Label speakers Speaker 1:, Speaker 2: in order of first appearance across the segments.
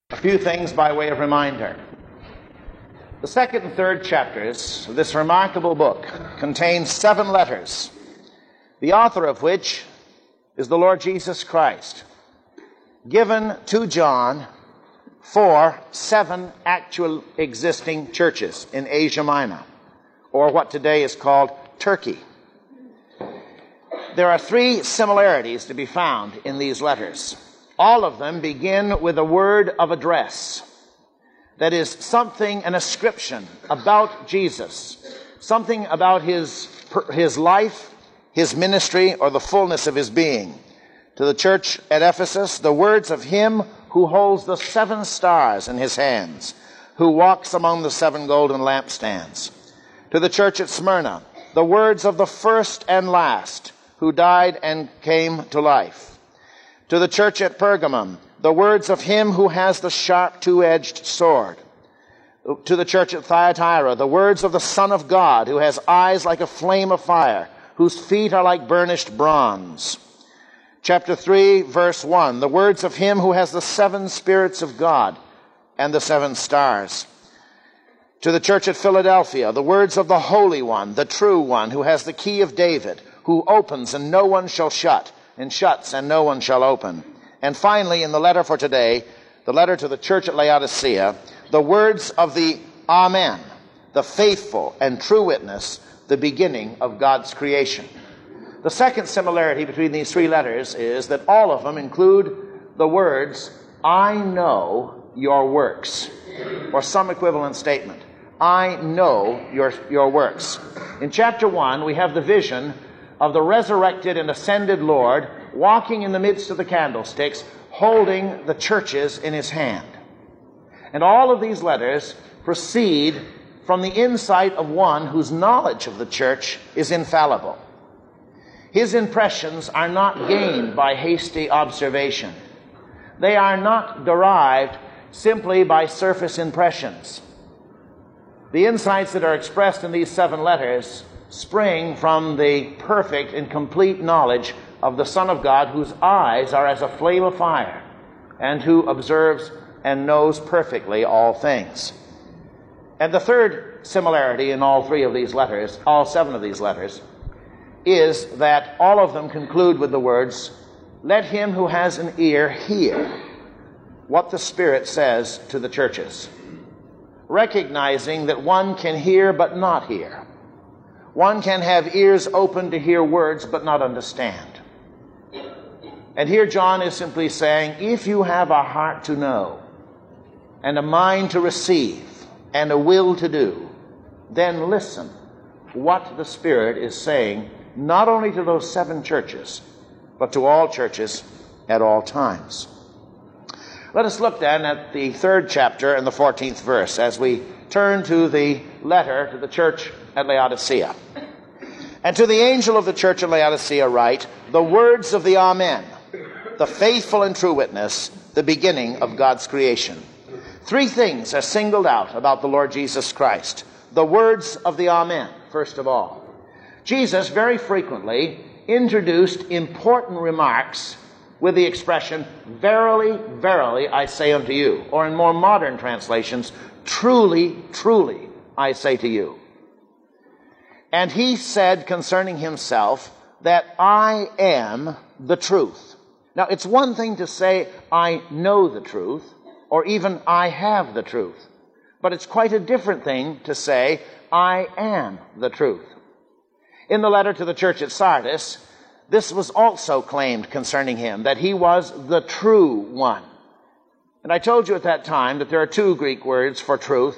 Speaker 1: A few things by way of reminder. The second and third chapters of this remarkable book contain 7 letters, the author of which is the Lord Jesus Christ, given to John for 7 actual existing churches in Asia Minor, or what today is called Turkey. There are 3 similarities to be found in these letters. All of them begin with a word of address. That is something, an ascription about Jesus, something about his life, his ministry, or the fullness of his being. To the church at Ephesus, the words of him who holds the 7 stars in his hands, who walks among the 7 golden lampstands. To the church at Smyrna, the words of the first and last, who died and came to life. To the church at Pergamum, the words of him who has the sharp 2-edged sword. To the church at Thyatira, the words of the Son of God, who has eyes like a flame of fire, whose feet are like burnished bronze. Chapter 3, verse 1, the words of him who has the 7 spirits of God and the 7 stars. To the church at Philadelphia, the words of the Holy One, the true One, who has the key of David, who opens and no one shall shut, and shuts and no one shall open. And finally, in the letter for today, the letter to the church at Laodicea, the words of the Amen, the faithful and true witness, the beginning of God's creation. The second similarity between these 3 letters is that all of them include the words, I know your works, or some equivalent statement. I know your works. In chapter 1, we have the vision of the resurrected and ascended Lord walking in the midst of the candlesticks, holding the churches in his hand. And all of these letters proceed from the insight of one whose knowledge of the church is infallible. His impressions are not gained by hasty observation. They are not derived simply by surface impressions. The insights that are expressed in these 7 letters spring from the perfect and complete knowledge of the Son of God, whose eyes are as a flame of fire, and who observes and knows perfectly all things. And the third similarity in all 3 of these letters, all 7 of these letters, is that all of them conclude with the words, let him who has an ear hear what the Spirit says to the churches, recognizing that one can hear but not hear. One can have ears open to hear words but not understand. And here John is simply saying, if you have a heart to know, and a mind to receive, and a will to do, then listen what the Spirit is saying, not only to those 7 churches, but to all churches at all times. Let us look then at the 3rd chapter and the 14th verse as we turn to the letter to the church at Laodicea. And to the angel of the church at Laodicea write, the words of the Amen, the faithful and true witness, the beginning of God's creation. 3 things are singled out about the Lord Jesus Christ. The words of the Amen, first of all. Jesus very frequently introduced important remarks with the expression, verily, verily, I say unto you. Or in more modern translations, truly, truly, I say to you. And he said concerning himself that I am the truth. Now, it's one thing to say, I know the truth, or even I have the truth. But it's quite a different thing to say, I am the truth. In the letter to the church at Sardis, this was also claimed concerning him, that he was the true one. And I told you at that time that there are 2 Greek words for truth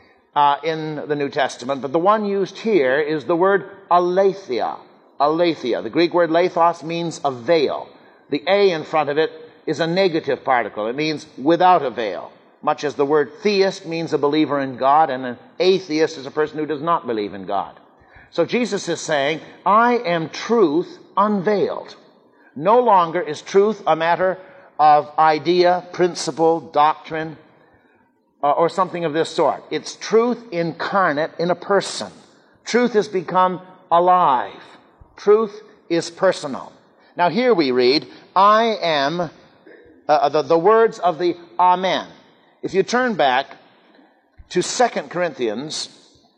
Speaker 1: in the New Testament, but the one used here is the word aletheia. Aletheia. The Greek word lathos means a veil. The A in front of it is a negative particle. It means without a veil, much as the word theist means a believer in God, and an atheist is a person who does not believe in God. So Jesus is saying, I am truth unveiled. No longer is truth a matter of idea, principle, doctrine, or something of this sort. It's truth incarnate in a person. Truth has become alive. Truth is personal. Now here we read, I am, the words of the Amen. If you turn back to 2 Corinthians,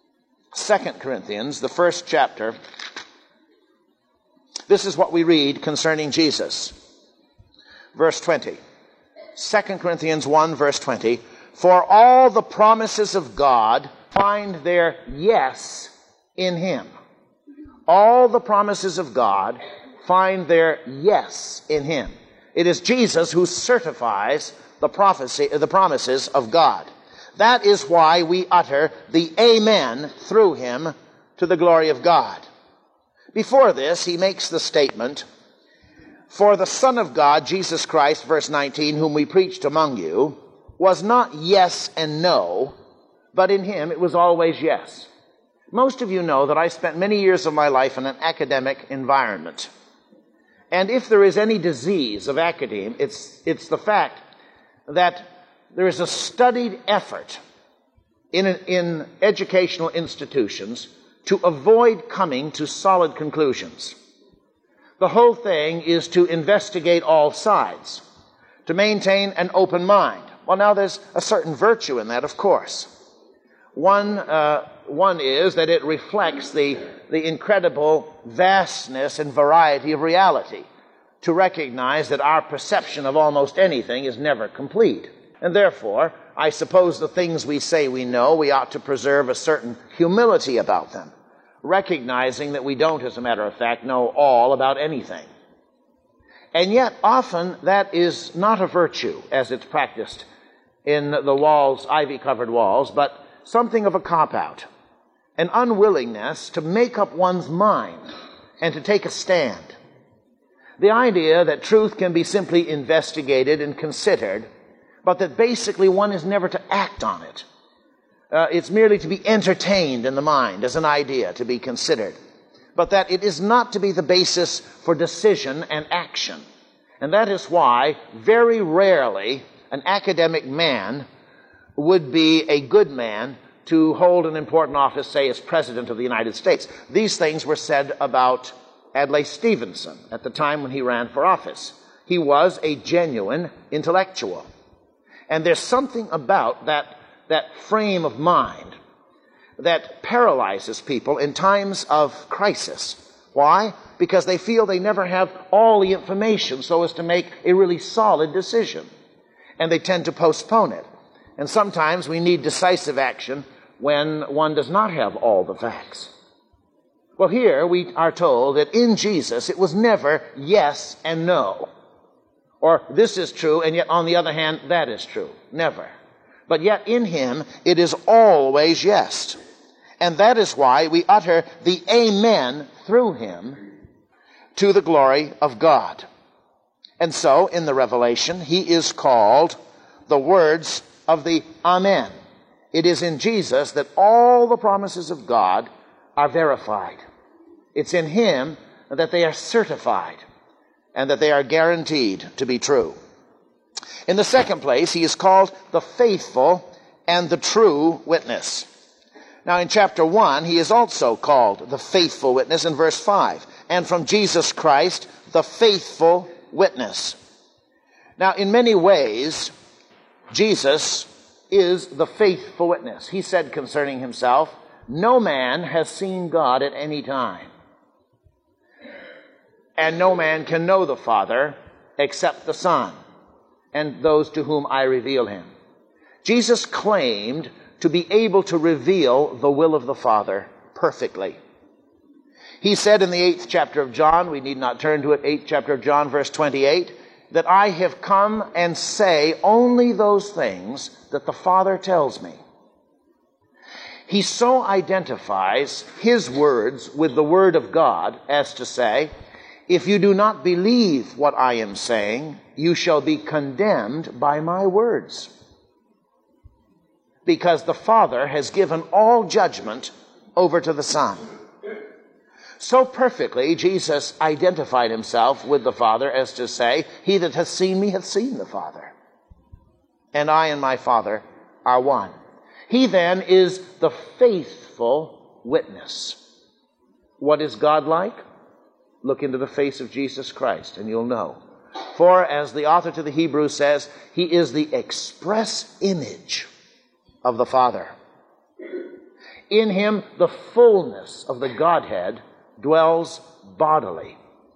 Speaker 1: the first chapter, this is what we read concerning Jesus. Verse 20. 2 Corinthians 1, verse 20. For all the promises of God find their yes in him. All the promises of God find their yes in him. It is Jesus who certifies the promises of God. That is why we utter the amen through him to the glory of God. Before this, he makes the statement, for the Son of God, Jesus Christ, verse 19, whom we preached among you, was not yes and no, but in him it was always yes. Most of you know that I spent many years of my life in an academic environment. And if there is any disease of academia, it's the fact that there is a studied effort in educational institutions to avoid coming to solid conclusions. The whole thing is to investigate all sides, to maintain an open mind. Well, now there's a certain virtue in that, of course. One is that it reflects the incredible vastness and variety of reality, to recognize that our perception of almost anything is never complete. And therefore, I suppose the things we say we know, we ought to preserve a certain humility about them, recognizing that we don't, as a matter of fact, know all about anything. And yet, often, that is not a virtue as it's practiced in the walls, ivy-covered walls, but something of a cop-out, an unwillingness to make up one's mind and to take a stand. The idea that truth can be simply investigated and considered, but that basically one is never to act on it. It's merely to be entertained in the mind as an idea to be considered, but that it is not to be the basis for decision and action. And that is why very rarely an academic man would be a good man to hold an important office, say as President of the United States. These things were said about Adlai Stevenson at the time when he ran for office. He was a genuine intellectual. And there's something about that frame of mind that paralyzes people in times of crisis. Why? Because they feel they never have all the information so as to make a really solid decision. And they tend to postpone it. And sometimes we need decisive action when one does not have all the facts. Well, here we are told that in Jesus it was never yes and no. Or this is true, and yet on the other hand, that is true. Never. But yet in him it is always yes. And that is why we utter the amen through him to the glory of God. And so, in the Revelation, he is called the words of the Amen. It is in Jesus that all the promises of God are verified. It's in him that they are certified and that they are guaranteed to be true. In the second place, he is called the faithful and the true witness. Now, in chapter 1, he is also called the faithful witness in verse 5. And from Jesus Christ, the faithful witness. Now, in many ways, Jesus is the faithful witness. He said concerning himself, no man has seen God at any time. And no man can know the Father except the Son, and those to whom I reveal him. Jesus claimed to be able to reveal the will of the Father perfectly. He said in the 8th chapter of John, we need not turn to it, 8th chapter of John, verse 28, that I have come and say only those things that the Father tells me. He so identifies his words with the Word of God as to say, if you do not believe what I am saying, you shall be condemned by my words. Because the Father has given all judgment over to the Son. So perfectly, Jesus identified himself with the Father as to say, he that hath seen me hath seen the Father. And I and my Father are one. He then is the faithful witness. What is God like? Look into the face of Jesus Christ and you'll know. For, as the author to the Hebrews says, he is the express image of the Father. In him, the fullness of the Godhead dwells bodily.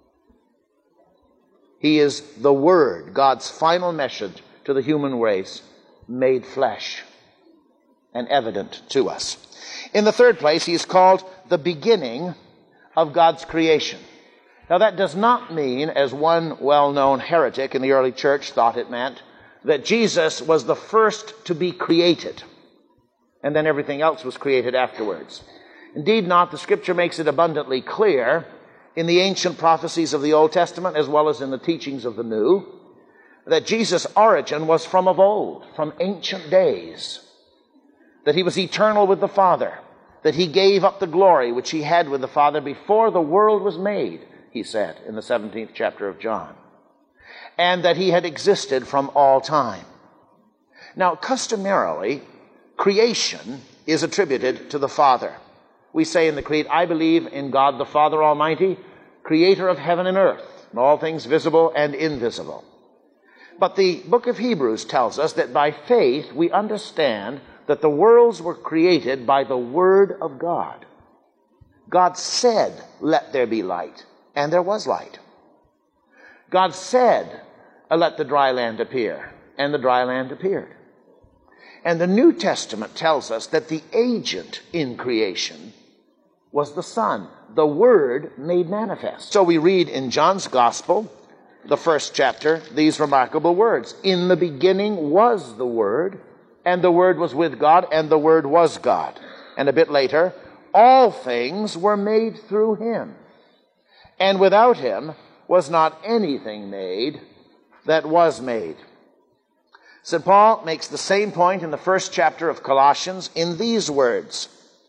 Speaker 1: He is the Word, God's final message to the human race, made flesh and evident to us. In the third place, he is called the beginning of God's creation. Now, that does not mean, as one well-known heretic in the early church thought it meant, that Jesus was the first to be created, and then everything else was created afterwards. Indeed not. The Scripture makes it abundantly clear in the ancient prophecies of the Old Testament, as well as in the teachings of the New, that Jesus' origin was from of old, from ancient days, that he was eternal with the Father, that he gave up the glory which he had with the Father before the world was made, he said in the 17th chapter of John, and that he had existed from all time. Now, customarily, creation is attributed to the Father. We say in the Creed, I believe in God the Father Almighty, creator of heaven and earth, and all things visible and invisible. But the book of Hebrews tells us that by faith we understand that the worlds were created by the Word of God. God said, let there be light, and there was light. God said, let the dry land appear, and the dry land appeared. And the New Testament tells us that the agent in creation was the Son, the Word made manifest. So we read in John's Gospel, the first chapter, these remarkable words. In the beginning was the Word, and the Word was with God, and the Word was God. And a bit later, all things were made through him, and without him was not anything made that was made. St. Paul makes the same point in the first chapter of Colossians in these words.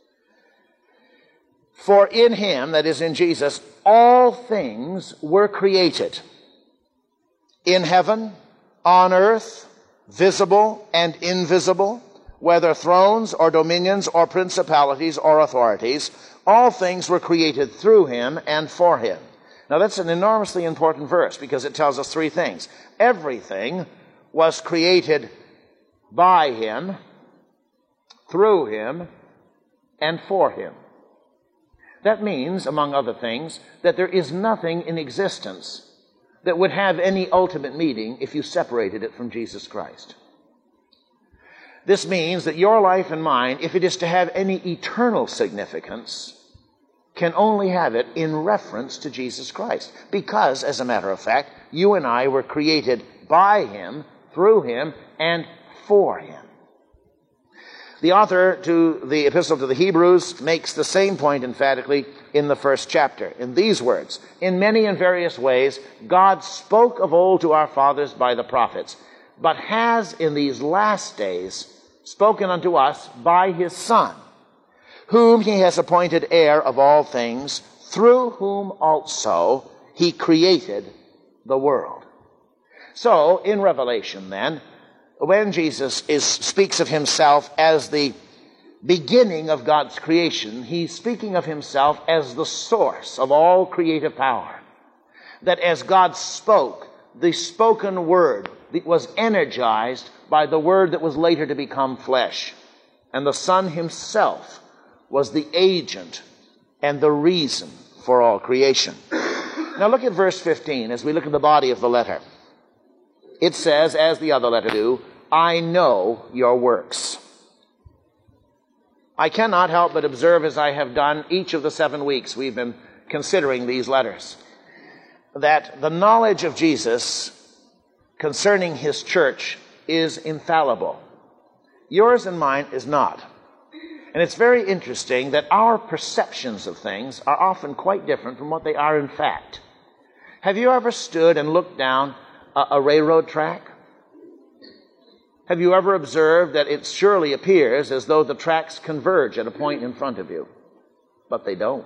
Speaker 1: For in him, that is in Jesus, all things were created, in heaven, on earth, visible and invisible, whether thrones or dominions or principalities or authorities, all things were created through him and for him. Now that's an enormously important verse because it tells us three things. Everything was created by him, through him, and for him. That means, among other things, that there is nothing in existence that would have any ultimate meaning if you separated it from Jesus Christ. This means that your life and mine, if it is to have any eternal significance, can only have it in reference to Jesus Christ. Because, as a matter of fact, you and I were created by him, through him, and for him. The author to the Epistle to the Hebrews makes the same point emphatically in the first chapter, in these words. In many and various ways, God spoke of old to our fathers by the prophets, but has in these last days spoken unto us by his Son, whom he has appointed heir of all things, through whom also he created the world. So, in Revelation then, when Jesus speaks of himself as the beginning of God's creation, he's speaking of himself as the source of all creative power. That as God spoke, the spoken word was energized by the word that was later to become flesh. And the Son himself was the agent and the reason for all creation. Now look at verse 15 as we look at the body of the letter. It says, as the other letter do, I know your works. I cannot help but observe, as I have done each of the 7 weeks we've been considering these letters, that the knowledge of Jesus concerning his church is infallible. Yours and mine is not. And it's very interesting that our perceptions of things are often quite different from what they are in fact. Have you ever stood and looked down a railroad track? Have you ever observed that it surely appears as though the tracks converge at a point in front of you? But they don't.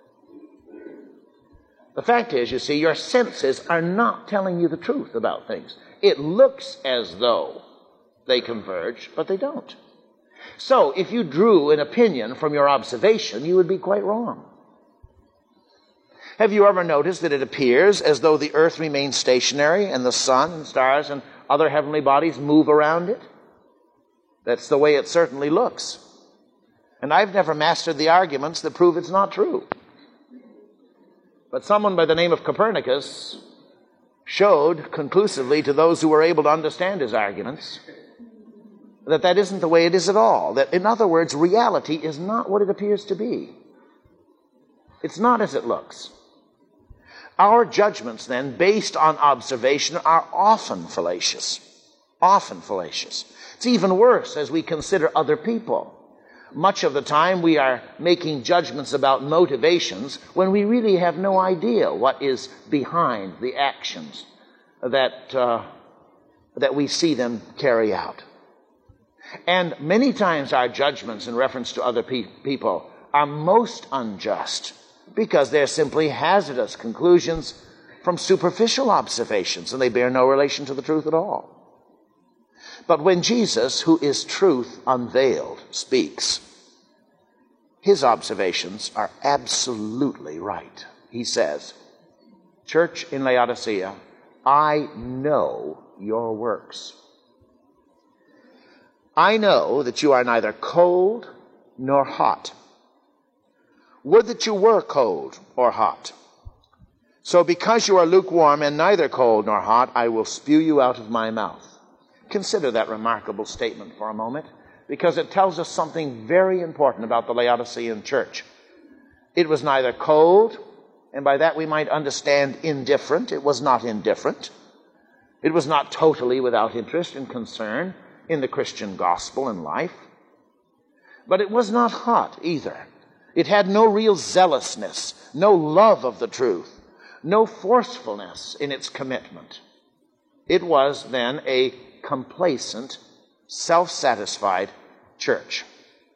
Speaker 1: The fact is, you see, your senses are not telling you the truth about things. It looks as though they converge, but they don't. So, if you drew an opinion from your observation, you would be quite wrong. Have you ever noticed that it appears as though the earth remains stationary and the sun and stars and other heavenly bodies move around it? That's the way it certainly looks. And I've never mastered the arguments that prove it's not true. But someone by the name of Copernicus showed conclusively to those who were able to understand his arguments that that isn't the way it is at all. That, in other words, reality is not what it appears to be. It's not as it looks. Our judgments, then, based on observation, are often fallacious. Often fallacious. It's even worse as we consider other people. Much of the time we are making judgments about motivations when we really have no idea what is behind the actions that we see them carry out. And many times our judgments in reference to other people are most unjust because they're simply hazardous conclusions from superficial observations, and they bear no relation to the truth at all. But when Jesus, who is truth unveiled, speaks, his observations are absolutely right. He says, "Church in Laodicea, I know your works. I know that you are neither cold nor hot. Would that you were cold or hot. So because you are lukewarm and neither cold nor hot, I will spew you out of my mouth." Consider that remarkable statement for a moment, because it tells us something very important about the Laodicean church. It was neither cold, and by that we might understand indifferent. It was not indifferent. It was not totally without interest and concern in the Christian gospel and life. But it was not hot either. It had no real zealousness, no love of the truth, no forcefulness in its commitment. It was then a complacent, self-satisfied church.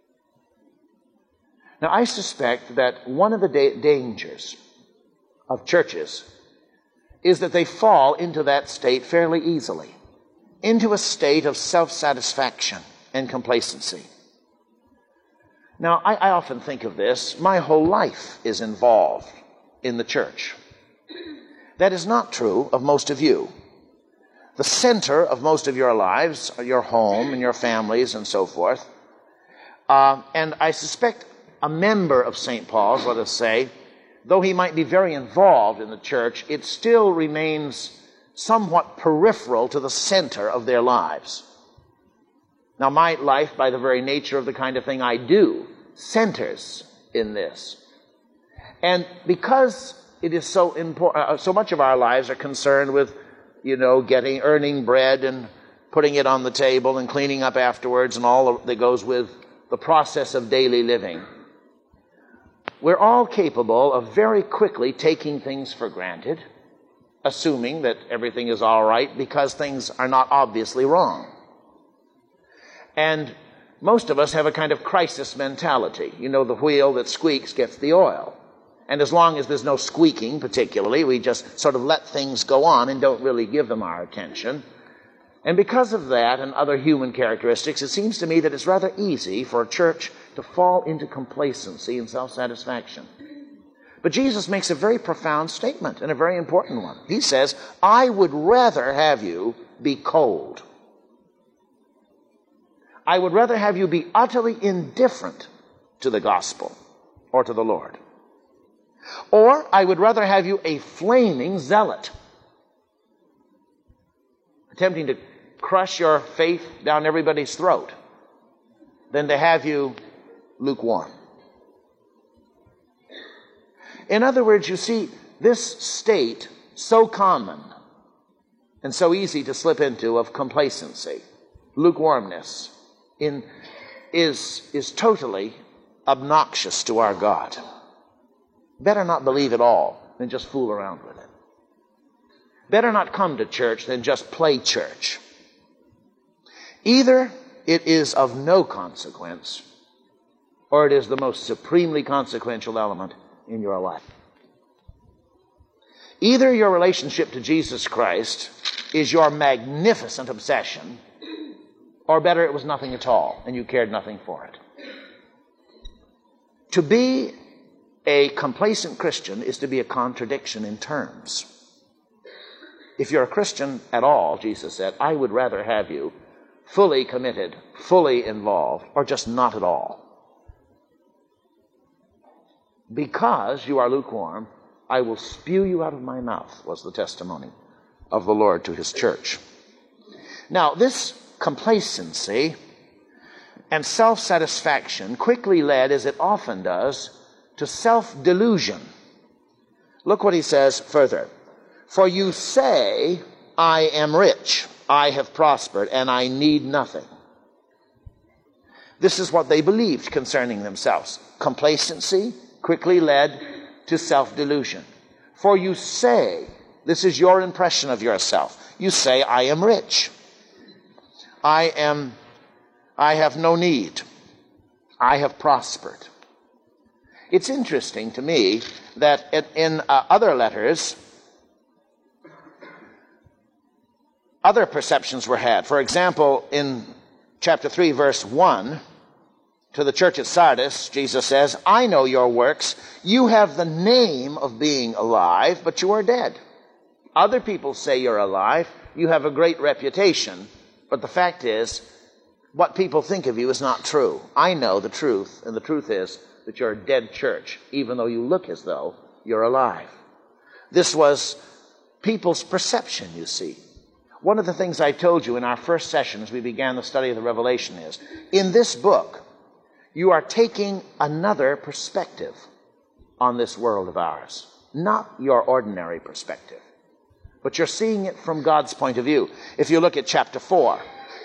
Speaker 1: Now, I suspect that one of the dangers of churches is that they fall into that state fairly easily, into a state of self-satisfaction and complacency. Now, I often think of this. My whole life is involved in the church. That is not true of most of you. The center of most of your lives are your home and your families and so forth. And I suspect a member of St. Paul's, let us say, though he might be very involved in the church, it still remains somewhat peripheral to the center of their lives. Now, my life, by the very nature of the kind of thing I do, centers in this. And because it is so important, so much of our lives are concerned with, earning bread and putting it on the table and cleaning up afterwards and all that goes with the process of daily living. We're all capable of very quickly taking things for granted, assuming that everything is all right because things are not obviously wrong. And most of us have a kind of crisis mentality. The wheel that squeaks gets the oil. And as long as there's no squeaking particularly, we just sort of let things go on and don't really give them our attention. And because of that and other human characteristics, it seems to me that it's rather easy for a church to fall into complacency and self-satisfaction. But Jesus makes a very profound statement and a very important one. He says, "I would rather have you be cold. I would rather have you be utterly indifferent to the gospel or to the Lord. Or I would rather have you a flaming zealot, attempting to crush your faith down everybody's throat, than to have you lukewarm." In other words, you see, this state, so common and so easy to slip into, of complacency, lukewarmness, is totally obnoxious to our God. Better not believe it all than just fool around with it. Better not come to church than just play church. Either it is of no consequence, or it is the most supremely consequential element in your life. Either your relationship to Jesus Christ is your magnificent obsession, or better, it was nothing at all, and you cared nothing for it. To be A complacent Christian is to be a contradiction in terms. If you're a Christian at all, Jesus said, I would rather have you fully committed, fully involved, or just not at all. Because you are lukewarm, I will spew you out of my mouth, was the testimony of the Lord to his church. Now, this complacency and self-satisfaction quickly led, as it often does, to self-delusion. Look what he says further. For you say, I am rich, I have prospered, and I need nothing. This is what they believed concerning themselves. Complacency quickly led to self-delusion. For you say, this is your impression of yourself. You say, I am rich. I have no need. I have prospered. It's interesting to me that in other letters, other perceptions were had. For example, in chapter 3, verse 1, to the church at Sardis, Jesus says, I know your works. You have the name of being alive, but you are dead. Other people say you're alive. You have a great reputation. But the fact is, what people think of you is not true. I know the truth, and the truth is that you're a dead church, even though you look as though you're alive. This was people's perception, you see. One of the things I told you in our first session as we began the study of the Revelation is, in this book, you are taking another perspective on this world of ours. Not your ordinary perspective, but you're seeing it from God's point of view. If you look at chapter 4.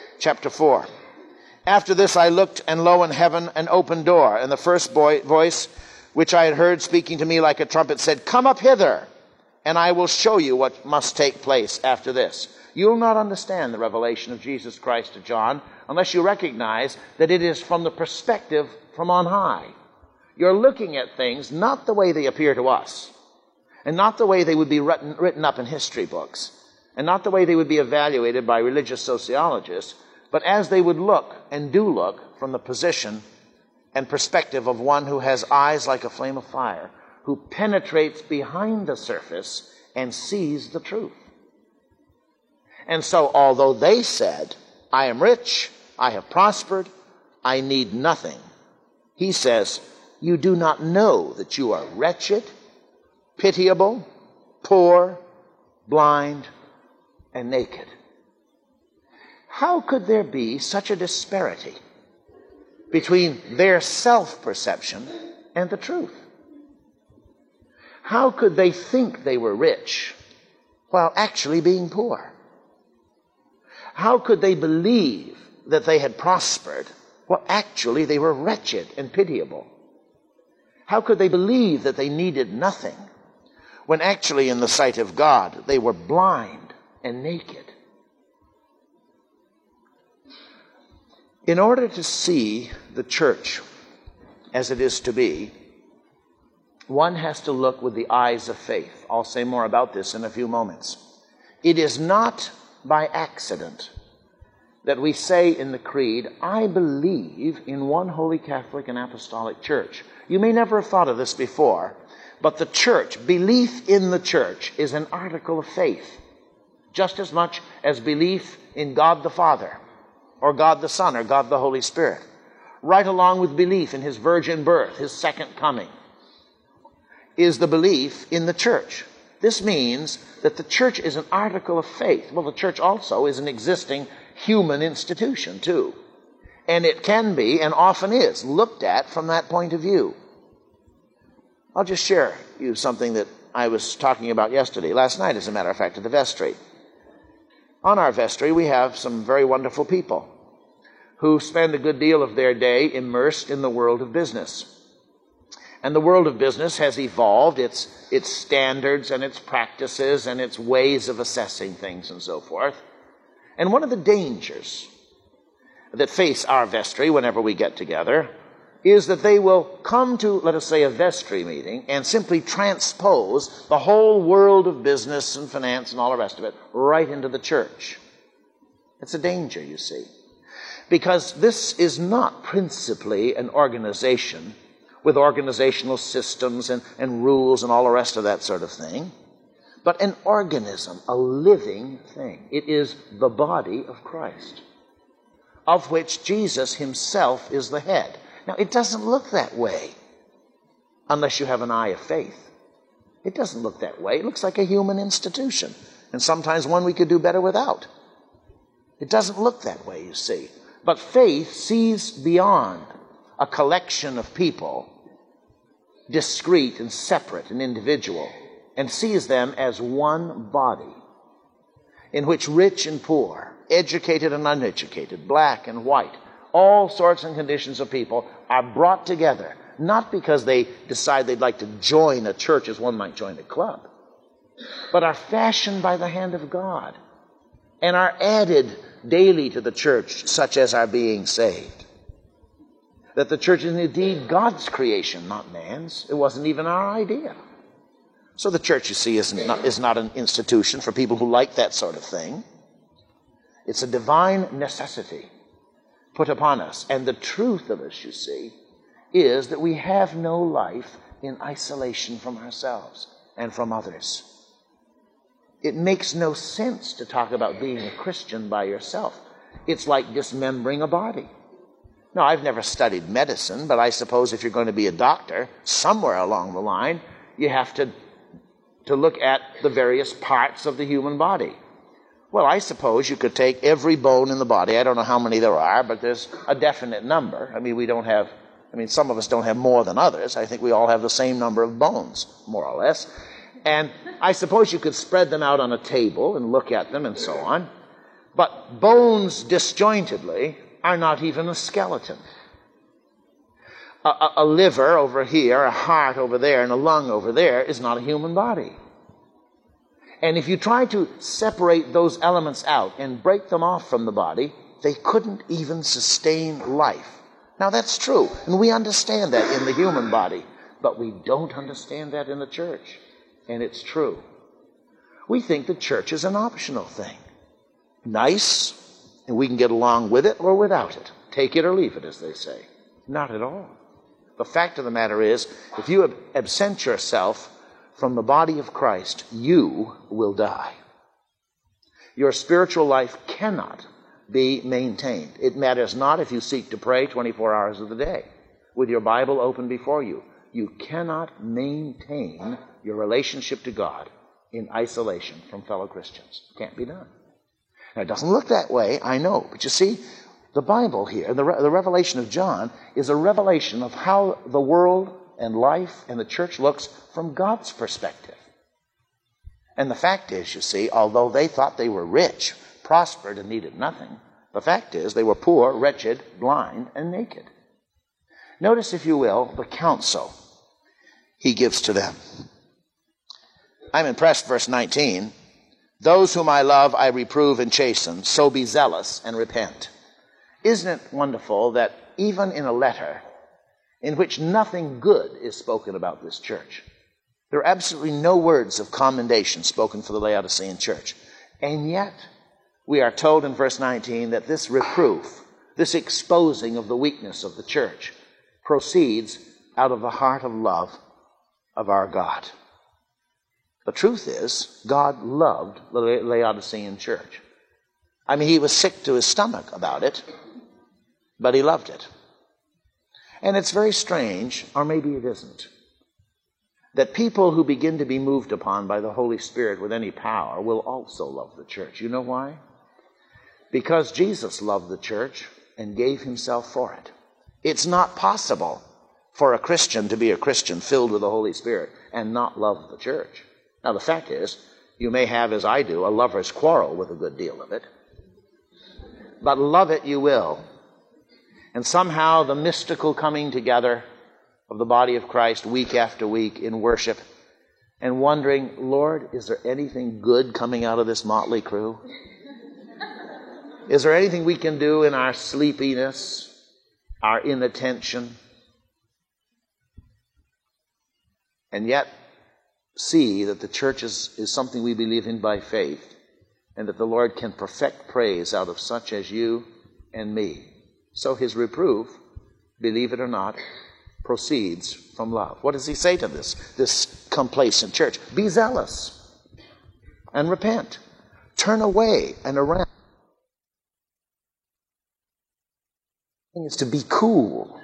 Speaker 1: After this I looked, and lo, in heaven an open door, and the first voice which I had heard speaking to me like a trumpet said, Come up hither, and I will show you what must take place after this. You'll not understand the revelation of Jesus Christ to John unless you recognize that it is from the perspective from on high. You're looking at things not the way they appear to us, and not the way they would be written up in history books, and not the way they would be evaluated by religious sociologists, but as they would look and do look from the position and perspective of one who has eyes like a flame of fire, who penetrates behind the surface and sees the truth. And so, although they said, I am rich, I have prospered, I need nothing, he says, you do not know that you are wretched, pitiable, poor, blind, and naked. How could there be such a disparity between their self-perception and the truth? How could they think they were rich while actually being poor? How could they believe that they had prospered while actually they were wretched and pitiable? How could they believe that they needed nothing when actually in the sight of God they were blind and naked? In order to see the church as it is to be, one has to look with the eyes of faith. I'll say more about this in a few moments. It is not by accident that we say in the Creed, I believe in one holy Catholic and Apostolic Church. You may never have thought of this before, but the church, belief in the church, is an article of faith, just as much as belief in God the Father, or God the Son, or God the Holy Spirit, right along with belief in his virgin birth, his second coming, is the belief in the church. This means that the church is an article of faith. Well, the church also is an existing human institution, too. And it can be, and often is, looked at from that point of view. I'll just share you something that I was talking about last night, as a matter of fact, at the vestry. On our vestry, we have some very wonderful people who spend a good deal of their day immersed in the world of business. And the world of business has evolved its standards and its practices and its ways of assessing things and so forth. And one of the dangers that face our vestry whenever we get together is that they will come to, let us say, a vestry meeting and simply transpose the whole world of business and finance and all the rest of it right into the church. It's a danger, you see, because this is not principally an organization with organizational systems and rules and all the rest of that sort of thing, but an organism, a living thing. It is the body of Christ, of which Jesus himself is the head. Now, it doesn't look that way unless you have an eye of faith. It doesn't look that way. It looks like a human institution, and sometimes one we could do better without. It doesn't look that way, you see. But faith sees beyond a collection of people, discrete and separate and individual, and sees them as one body in which rich and poor, educated and uneducated, black and white, all sorts and conditions of people are brought together, not because they decide they'd like to join a church as one might join a club, but are fashioned by the hand of God and are added daily to the church, such as are being saved. That the church is indeed God's creation, not man's. It wasn't even our idea. So the church, you see, is not an institution for people who like that sort of thing. It's a divine necessity put upon us. And the truth of us, you see, is that we have no life in isolation from ourselves and from others. It makes no sense to talk about being a Christian by yourself. It's like dismembering a body. Now, I've never studied medicine, but I suppose if you're going to be a doctor, somewhere along the line, you have to look at the various parts of the human body. Well, I suppose you could take every bone in the body. I don't know how many there are, but there's a definite number. Some of us don't have more than others. I think we all have the same number of bones, more or less. And I suppose you could spread them out on a table and look at them and so on. But bones disjointedly are not even a skeleton. A liver over here, a heart over there, and a lung over there is not a human body. And if you try to separate those elements out and break them off from the body, they couldn't even sustain life. Now, that's true, and we understand that in the human body, but we don't understand that in the church. And it's true. We think the church is an optional thing. Nice, and we can get along with it or without it. Take it or leave it, as they say. Not at all. The fact of the matter is, if you absent yourself from the body of Christ, you will die. Your spiritual life cannot be maintained. It matters not if you seek to pray 24 hours of the day with your Bible open before you. You cannot maintain your relationship to God in isolation from fellow Christians. It can't be done. Now, it doesn't look that way, I know. But you see, the Bible here, the revelation of John, is a revelation of how the world and life and the church looks from God's perspective. And the fact is, you see, although they thought they were rich, prospered, and needed nothing, the fact is they were poor, wretched, blind, and naked. Notice, if you will, the counsel he gives to them. I'm impressed, verse 19. Those whom I love I reprove and chasten, so be zealous and repent. Isn't it wonderful that even in a letter in which nothing good is spoken about this church, there are absolutely no words of commendation spoken for the Laodicean church, and yet we are told in verse 19 that this reproof, this exposing of the weakness of the church, proceeds out of the heart of love of our God. The truth is, God loved the Laodicean church. He was sick to his stomach about it, but he loved it. And it's very strange, or maybe it isn't, that people who begin to be moved upon by the Holy Spirit with any power will also love the church. You know why? Because Jesus loved the church and gave himself for it. It's not possible for a Christian to be a Christian filled with the Holy Spirit and not love the church. Now, the fact is, you may have, as I do, a lover's quarrel with a good deal of it. But love it you will. And somehow the mystical coming together of the body of Christ week after week in worship and wondering, Lord, is there anything good coming out of this motley crew? Is there anything we can do in our sleepiness, our inattention? And yet see that the church is something we believe in by faith, and that the Lord can perfect praise out of such as you and me. So his reproof, believe it or not, proceeds from love. What does he say to this complacent church? Be zealous and repent. Turn away and around. The thing is to be cool.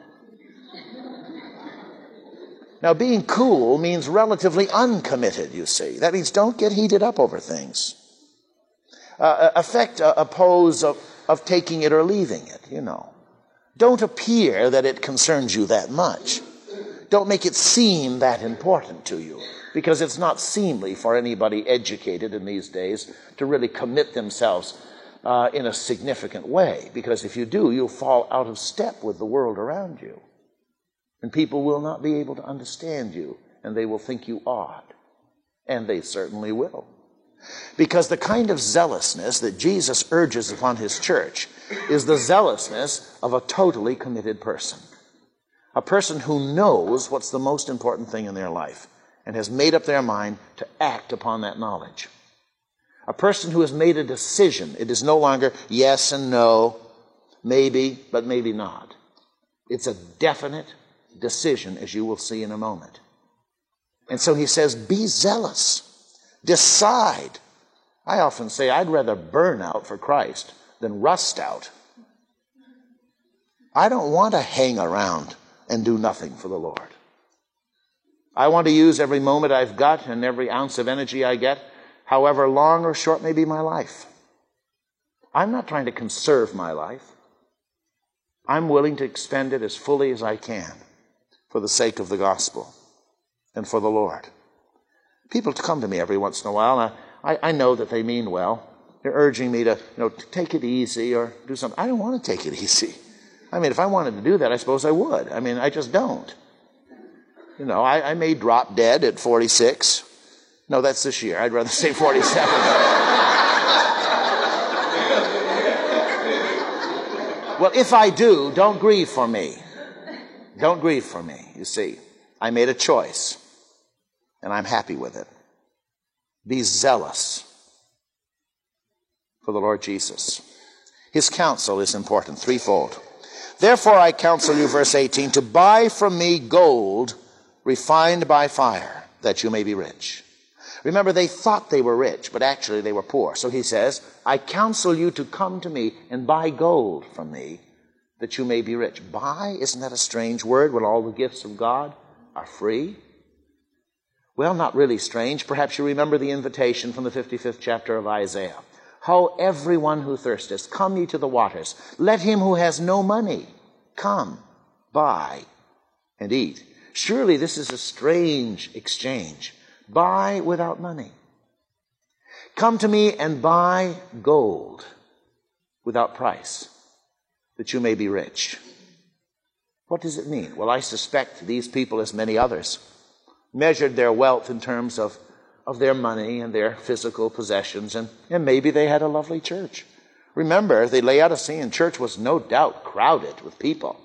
Speaker 1: Now, being cool means relatively uncommitted, you see. That means don't get heated up over things. Affect a pose of taking it or leaving it, you know. Don't appear that it concerns you that much. Don't make it seem that important to you, because it's not seemly for anybody educated in these days to really commit themselves in a significant way, because if you do, you'll fall out of step with the world around you. And people will not be able to understand you, and they will think you odd. And they certainly will. Because the kind of zealousness that Jesus urges upon his church is the zealousness of a totally committed person. A person who knows what's the most important thing in their life and has made up their mind to act upon that knowledge. A person who has made a decision. It is no longer yes and no, maybe, but maybe not. It's a definite decision, as you will see in a moment. And so he says, be zealous. Decide. I often say I'd rather burn out for Christ than rust out. I don't want to hang around and do nothing for the Lord. I want to use every moment I've got and every ounce of energy I get, however long or short may be my life. I'm not trying to conserve my life. I'm willing to expend it as fully as I can for the sake of the gospel and for the Lord. People come to me every once in a while, and I know that they mean well. They're urging me to, take it easy or do something. I don't want to take it easy. I mean, if I wanted to do that, I suppose I would. I mean, I just don't. I may drop dead at 46. No, that's this year. I'd rather say 47. Well, if I do, don't grieve for me. Don't grieve for me, you see. I made a choice, and I'm happy with it. Be zealous for the Lord Jesus. His counsel is important, threefold. Therefore I counsel you, verse 18, to buy from me gold refined by fire, that you may be rich. Remember, they thought they were rich, but actually they were poor. So he says, I counsel you to come to me and buy gold from me, that you may be rich. Buy? Isn't that a strange word when all the gifts of God are free? Well, not really strange. Perhaps you remember the invitation from the 55th chapter of Isaiah. Ho, everyone who thirsteth, come ye to the waters. Let him who has no money come, buy, and eat. Surely this is a strange exchange. Buy without money. Come to me and buy gold without price, that you may be rich. What does it mean? Well, I suspect these people, as many others, measured their wealth in terms of their money and their physical possessions, and maybe they had a lovely church. Remember, the Laodicean church was no doubt crowded with people.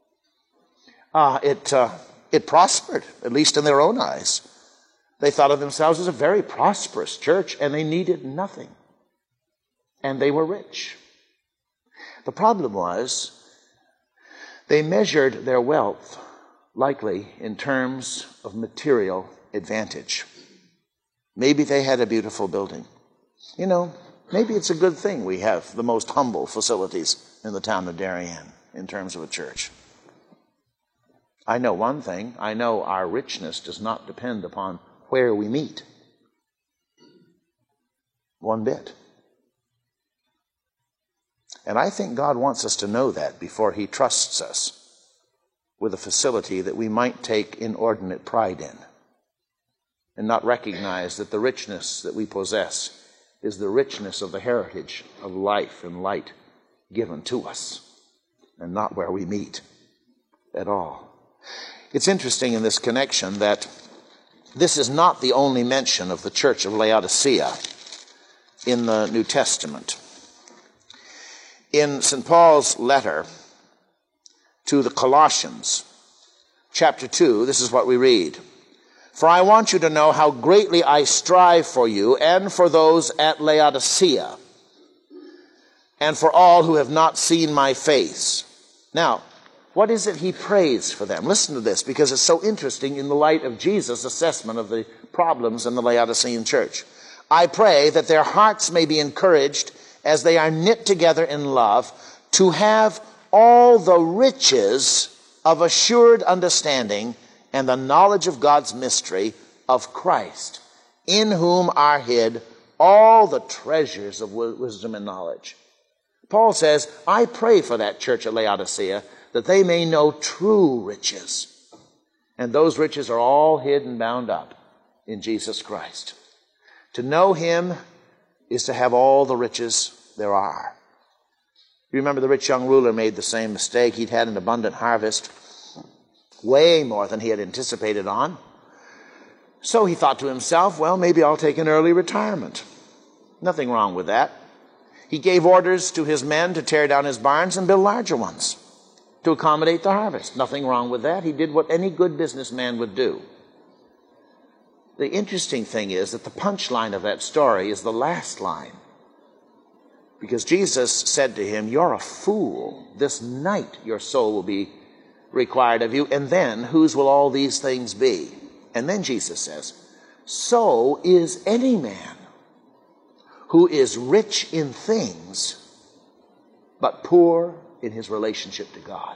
Speaker 1: It prospered, at least in their own eyes. They thought of themselves as a very prosperous church, and they needed nothing. And they were rich. The problem was, they measured their wealth likely in terms of material advantage. Maybe they had a beautiful building. Maybe it's a good thing we have the most humble facilities in the town of Darien in terms of a church. I know one thing. I know our richness does not depend upon where we meet. One bit. And I think God wants us to know that before he trusts us with a facility that we might take inordinate pride in, and not recognize that the richness that we possess is the richness of the heritage of life and light given to us, and not where we meet at all. It's interesting in this connection that this is not the only mention of the church of Laodicea in the New Testament. In St. Paul's letter to the Colossians, chapter 2, this is what we read. For I want you to know how greatly I strive for you and for those at Laodicea and for all who have not seen my face. Now, What is it he prays for them? Listen to this, because it's so interesting in the light of Jesus' assessment of the problems in the Laodicean church. I pray that their hearts may be encouraged as they are knit together in love to have all the riches of assured understanding and the knowledge of God's mystery of Christ, in whom are hid all the treasures of wisdom and knowledge. Paul says, I pray for that church at Laodicea that they may know true riches. And those riches are all hid and bound up in Jesus Christ. To know him is to have all the riches there are. You remember the rich young ruler made the same mistake. He'd had an abundant harvest, way more than he had anticipated on. So he thought to himself, well, maybe I'll take an early retirement. Nothing wrong with that. He gave orders to his men to tear down his barns and build larger ones to accommodate the harvest. Nothing wrong with that. He did what any good businessman would do. The interesting thing is that the punchline of that story is the last line. Because Jesus said to him, you're a fool. This night your soul will be required of you. And then whose will all these things be? And then Jesus says, so is any man who is rich in things, but poor in his relationship to God.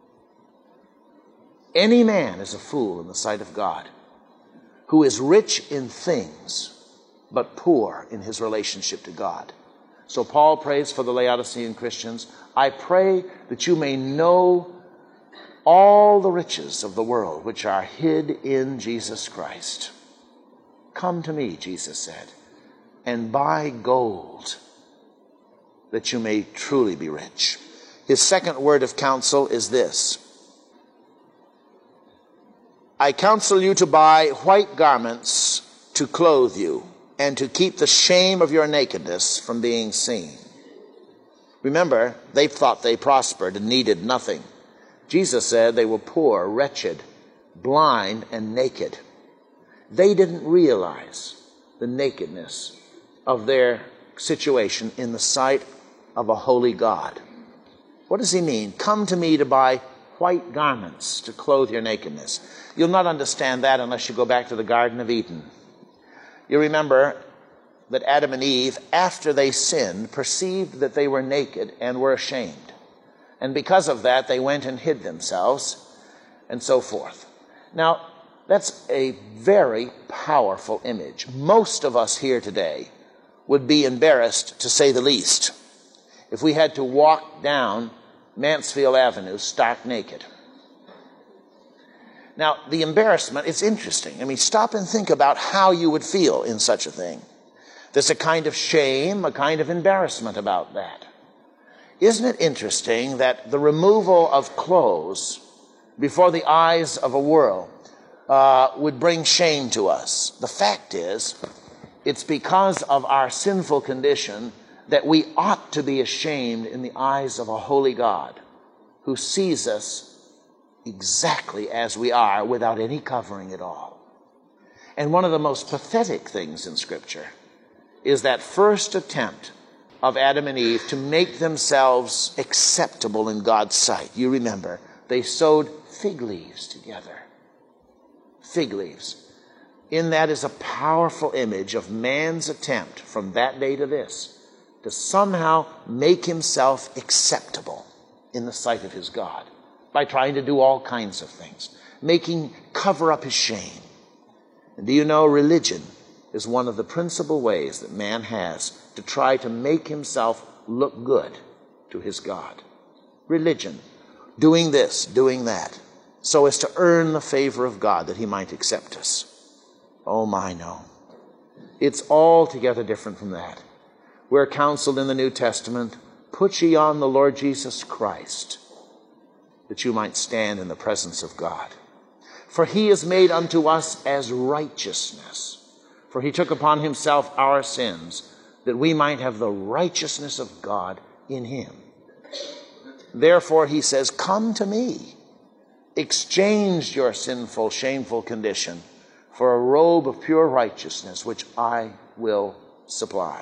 Speaker 1: Any man is a fool in the sight of God, who is rich in things, but poor in his relationship to God. So Paul prays for the Laodicean Christians. I pray that you may know all the riches of the world which are hid in Jesus Christ. Come to me, Jesus said, and buy gold that you may truly be rich. His second word of counsel is this. I counsel you to buy white garments to clothe you, and to keep the shame of your nakedness from being seen. Remember, they thought they prospered and needed nothing. Jesus said they were poor, wretched, blind, and naked. They didn't realize the nakedness of their situation in the sight of a holy God. What does he mean? Come to me to buy white garments to clothe your nakedness. You'll not understand that unless you go back to the Garden of Eden. You remember that Adam and Eve, after they sinned, perceived that they were naked and were ashamed. And because of that, they went and hid themselves and so forth. Now, that's a very powerful image. Most of us here today would be embarrassed, to say the least, if we had to walk down Mansfield Avenue stark naked. Now, the embarrassment, it's interesting. I mean, stop and think about how you would feel in such a thing. There's a kind of shame, a kind of embarrassment about that. Isn't it interesting that the removal of clothes before the eyes of a world would bring shame to us? The fact is, it's because of our sinful condition that we ought to be ashamed in the eyes of a holy God who sees us exactly as we are without any covering at all. And one of the most pathetic things in Scripture is that first attempt of Adam and Eve to make themselves acceptable in God's sight. You remember, they sewed fig leaves together. Fig leaves. In that is a powerful image of man's attempt from that day to this to somehow make himself acceptable in the sight of his God by trying to do all kinds of things, cover up his shame. And do you know, religion is one of the principal ways that man has to try to make himself look good to his God. Religion, doing this, doing that, so as to earn the favor of God that he might accept us. Oh my, no. It's altogether different from that. We're counseled in the New Testament, put ye on the Lord Jesus Christ, that you might stand in the presence of God. For he is made unto us as righteousness. For he took upon himself our sins, that we might have the righteousness of God in him. Therefore, he says, come to me. Exchange your sinful, shameful condition for a robe of pure righteousness, which I will supply.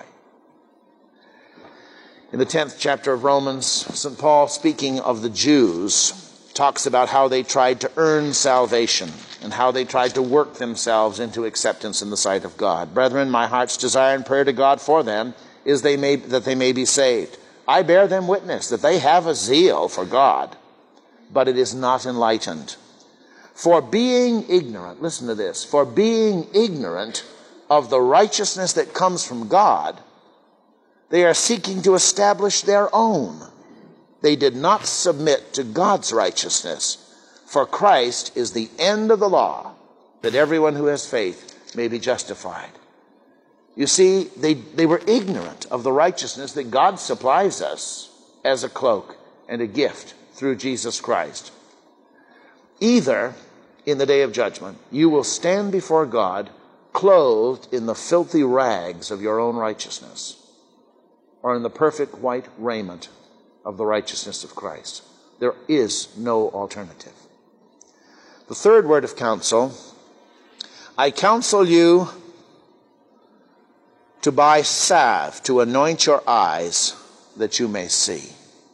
Speaker 1: In the 10th chapter of Romans, St. Paul, speaking of the Jews, talks about how they tried to earn salvation and how they tried to work themselves into acceptance in the sight of God. Brethren, my heart's desire and prayer to God for them is that they may be saved. I bear them witness that they have a zeal for God, but it is not enlightened. For being ignorant, listen to this, for being ignorant of the righteousness that comes from God, they are seeking to establish their own. They did not submit to God's righteousness. For Christ is the end of the law, that everyone who has faith may be justified. You see, they were ignorant of the righteousness that God supplies us as a cloak and a gift through Jesus Christ. Either in the day of judgment, you will stand before God clothed in the filthy rags of your own righteousness, or in the perfect white raiment of the righteousness of Christ. There is no alternative. The third word of counsel, I counsel you to buy salve to anoint your eyes that you may see.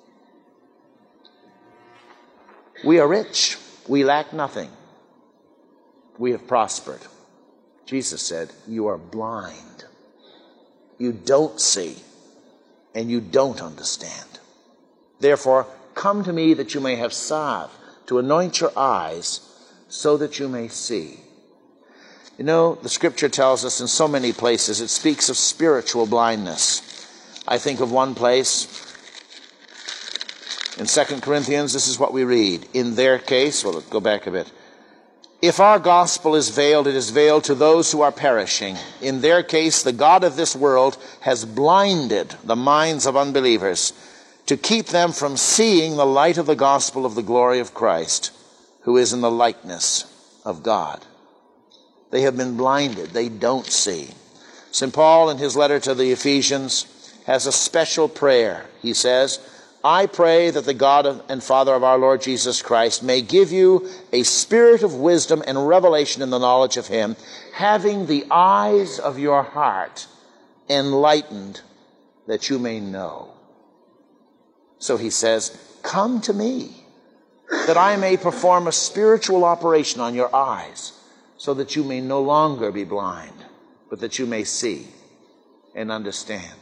Speaker 1: We are rich. We lack nothing. We have prospered. Jesus said, you are blind. You don't see, and you don't understand. Therefore, come to me that you may have salve to anoint your eyes so that you may see. You know, the Scripture tells us in so many places, it speaks of spiritual blindness. I think of one place, in 2 Corinthians, this is what we read. In their case, well, let's go back a bit. If our gospel is veiled, it is veiled to those who are perishing. In their case, the God of this world has blinded the minds of unbelievers to keep them from seeing the light of the gospel of the glory of Christ, who is in the likeness of God. They have been blinded. They don't see. St. Paul, in his letter to the Ephesians, has a special prayer. He says, I pray that the God and Father of our Lord Jesus Christ may give you a spirit of wisdom and revelation in the knowledge of him, having the eyes of your heart enlightened, that you may know. So he says, come to me, that I may perform a spiritual operation on your eyes, so that you may no longer be blind, but that you may see and understand.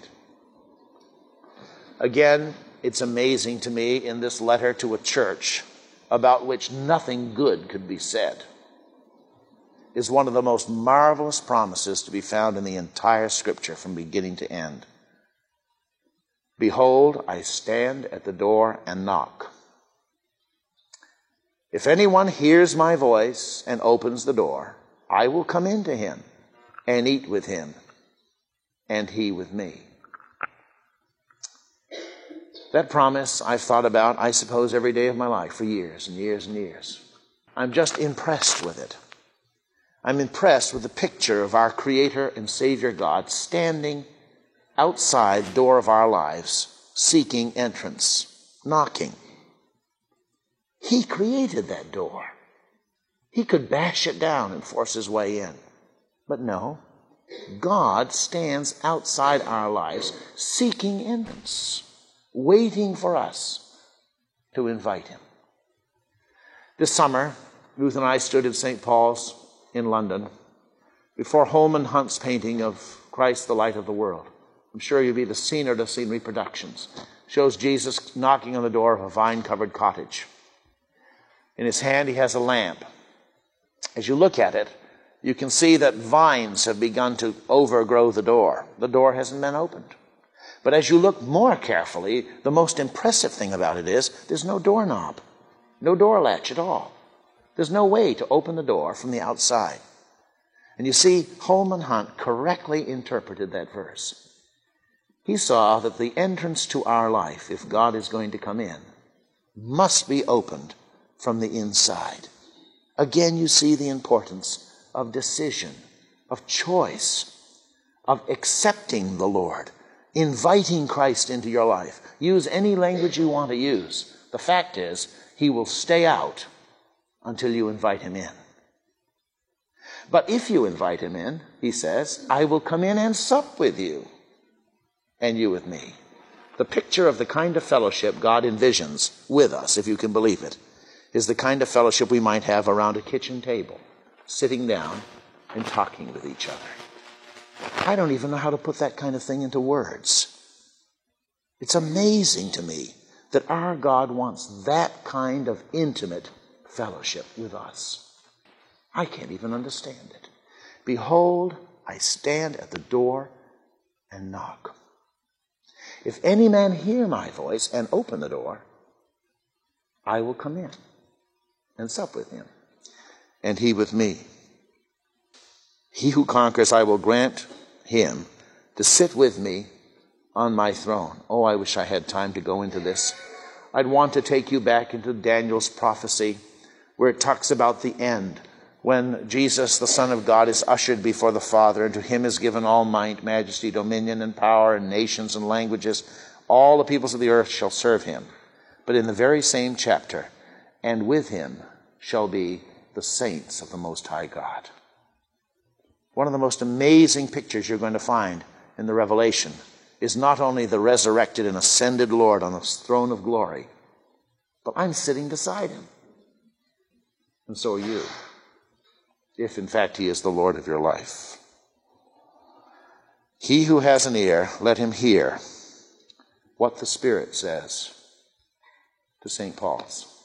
Speaker 1: Again, it's amazing to me in this letter to a church about which nothing good could be said, is one of the most marvelous promises to be found in the entire Scripture from beginning to end. Behold, I stand at the door and knock. If anyone hears my voice and opens the door, I will come into him and eat with him, and he with me. That promise I've thought about, I suppose, every day of my life for years and years and years. I'm just impressed with it. I'm impressed with the picture of our Creator and Savior God standing outside the door of our lives, seeking entrance, knocking. He created that door. He could bash it down and force his way in. But no, God stands outside our lives, seeking entrance, waiting for us to invite him. This summer, Ruth and I stood in St. Paul's in London before Holman Hunt's painting of Christ, the light of the world. I'm sure you've either seen or have seen reproductions. Shows Jesus knocking on the door of a vine-covered cottage. In his hand, he has a lamp. As you look at it, you can see that vines have begun to overgrow the door. The door hasn't been opened. But as you look more carefully, the most impressive thing about it is there's no doorknob, no door latch at all. There's no way to open the door from the outside. And you see, Holman Hunt correctly interpreted that verse. He saw that the entrance to our life, if God is going to come in, must be opened from the inside. Again, you see the importance of decision, of choice, of accepting the Lord, inviting Christ into your life. Use any language you want to use. The fact is, he will stay out until you invite him in. But if you invite him in, he says, I will come in and sup with you, and you with me. The picture of the kind of fellowship God envisions with us, if you can believe it, is the kind of fellowship we might have around a kitchen table, sitting down and talking with each other. I don't even know how to put that kind of thing into words. It's amazing to me that our God wants that kind of intimate fellowship with us. I can't even understand it. Behold, I stand at the door and knock. If any man hear my voice and open the door, I will come in and sup with him, and he with me. He who conquers, I will grant him to sit with me on my throne. Oh, I wish I had time to go into this. I'd want to take you back into Daniel's prophecy, where it talks about the end, when Jesus, the Son of God, is ushered before the Father, and to him is given all might, majesty, dominion, and power, and nations and languages. All the peoples of the earth shall serve him. But in the very same chapter, and with him shall be the saints of the Most High God. One of the most amazing pictures you're going to find in the Revelation is not only the resurrected and ascended Lord on the throne of glory, but I'm sitting beside him. And so are you, if in fact he is the Lord of your life. He who has an ear, let him hear what the Spirit says to St. Paul's.